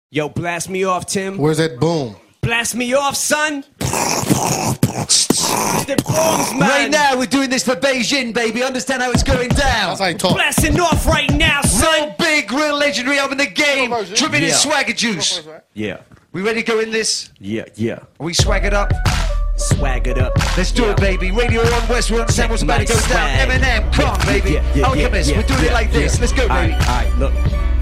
Yo, blast me off, Tim. Where's that boom? Blast me off, son. The bombs, man. Right now, we're doing this for Beijing, baby. Understand how it's going down. That's how you talk. Blasting off right now, son. Real big, real legendary up in the game. Tripping in swagger juice. Yeah, We ready to go in this? yeah. Are we swaggered up? Swaggered up. Let's do it, baby. Radio on Westwood. Understand what's about to go down. Swag. Eminem, come on, baby. Alchemist, we're doing it like this. Let's go, baby. Alright, look.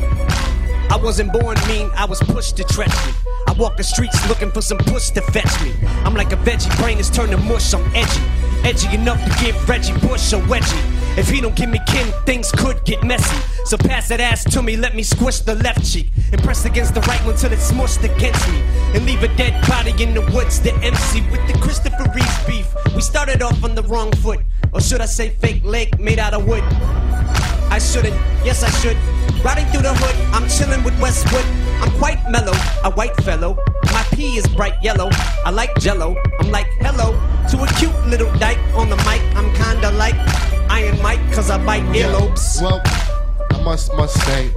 I wasn't born mean, I was pushed to stretch me. I walk the streets looking for some push to fetch me. I'm like a veggie, brain is turned to mush, I'm edgy. Edgy enough to give Reggie Bush a wedgie. If he don't give me kin, things could get messy. So pass that ass to me, let me squish the left cheek. And press against the right one till it's smushed against me. And leave a dead body in the woods, the MC with the Christopher Reeves beef. We started off on the wrong foot. Or should I say fake leg made out of wood? I shouldn't, yes I should. Riding through the hood, I'm chillin' with Westwood. I'm quite mellow, a white fellow. My pee is bright yellow, I like jello. I'm like hello to a cute little dyke on the mic. I'm kinda like Iron Mike, cause I bite earlobes. Well, I must say,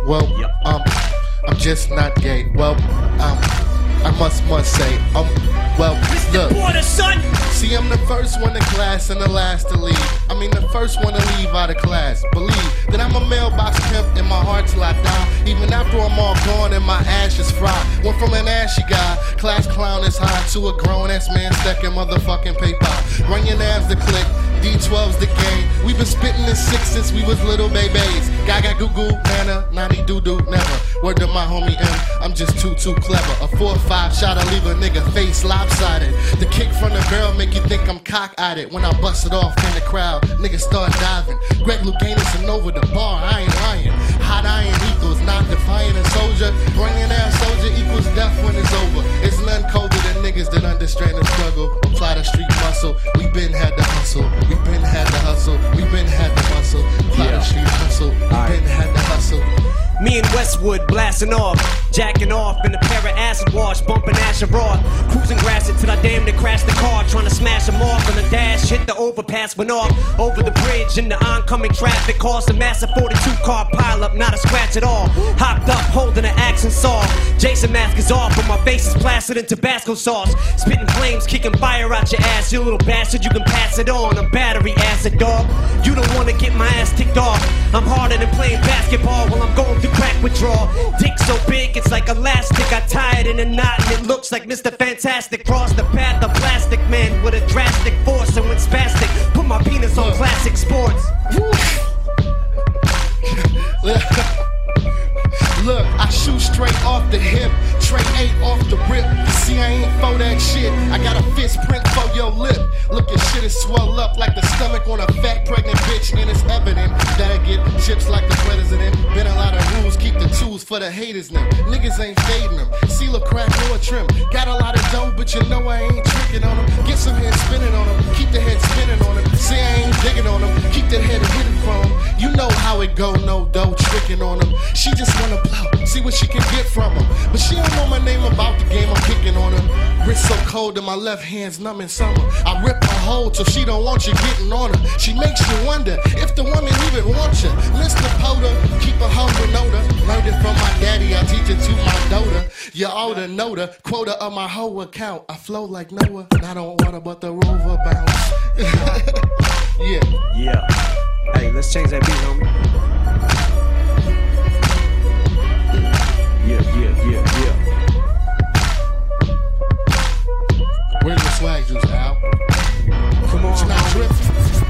I'm just not gay. Well, I must say, well, look. Water, son! See, I'm the first one in class and the last to leave. I mean, the first one to leave out of class. Believe that I'm a mailbox pimp and my heart's locked down. Even after I'm all gone and my ashes fried. Went from an ashy guy, class clown is high, to a grown-ass man stacking motherfucking paper. Run your nabs the click, D12's the game. We been spitting this six since we was little babies. Gaga goo goo, nana, nanny doo doo, never. Word to my homie M, I'm just too clever. A 4 or 5 shot, I leave a nigga face lopsided. The kick from the barrel make you think I'm cock-eyed. When I bust it off in the crowd, niggas start diving. Greg Louganis and over the bar, I ain't lying. Hot iron equals not defiant a soldier. Bringing out soldier equals death when it's over. It's none colder than niggas that understand the struggle. Apply the street muscle, we been had the hustle. We been had the hustle, we been had the muscle. Apply the street hustle, we been had the hustle. Me and Westwood blasting off, jacking off in a pair of acid wash, bumping Asher Roth, cruising grass it till I damn near crashed the car, trying to smash them off on the dash, hit the overpass, went off over the bridge in the oncoming traffic, caused a massive 42 car pileup, not a scratch at all. Hopped up, holding an axe and saw. Jason mask is off, but my face is plastered in Tabasco sauce. Spitting flames, kicking fire out your ass, you little bastard. You can pass it on. I'm battery acid, dog. You don't wanna get my ass ticked off. I'm harder than playing basketball while I'm going through crack withdrawal. Dick so big it's like elastic. I tie it in a knot and it looks like Mr. Fantastic. Cross the path of plastic man with a drastic force and went spastic. Put my penis on classic sports. Look, I shoot straight off the hip, straight 8 off the rip. See, I ain't for that shit. I got a fist print for your lip. Look, your shit is swell up like the stomach on a fat pregnant bitch, and it's evident that I get chips like the president. Been a lot of rules, keep the tools for the haters now. Niggas ain't fading them. Seal a crack or a trim. Got a lot of dough, but you know I ain't tricking on them. Get some head spinning on them. Keep the head spinning on them. See, I ain't digging on them. Keep that head hidden from them. You know how it go, no dough tricking on them. She just wanna blow, see what she can get from them. But she don't know my name about the game I'm kicking on her. Wrist so cold that my left hand's numb in summer. I rip her hold till she don't want you getting on her. She makes you wonder if the woman even wants you. Mr. Potter, keep her humble noter. Learned it from my daddy, I teach it to my daughter. You oughta know the quota of my whole account. I flow like Noah, not on water but the rover bounce. Yeah. Hey, let's change that beat, homie. Yeah. Where's the swag juice, Al? Come on, It's not homie. drip.